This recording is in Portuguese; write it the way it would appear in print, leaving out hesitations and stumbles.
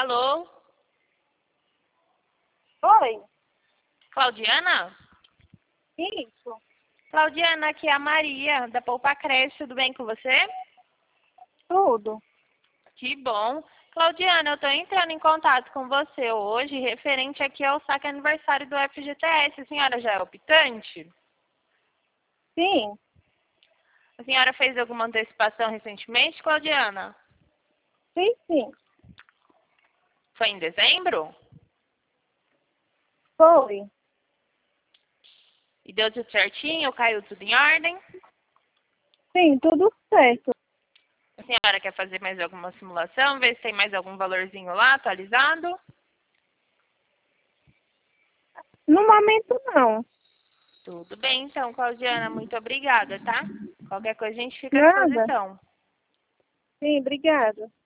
Alô? Oi, Claudiana? isso, Claudiana, aqui é a Maria, da Poupa Creche. Tudo bem com você? tudo. Que bom. Claudiana, eu estou entrando em contato com você hoje, referente aqui ao saque aniversário do FGTS. A senhora já é optante? Sim, A senhora fez alguma antecipação recentemente, Claudiana? sim, Foi em dezembro? foi. E deu tudo certinho? Caiu tudo em ordem? Sim, tudo certo. A senhora quer fazer mais alguma simulação, ver se tem mais algum valorzinho lá atualizado? No momento, não. Tudo bem, então, Claudiana, muito obrigada, tá? Qualquer coisa a gente fica à Nada? disposição. Sim, obrigada.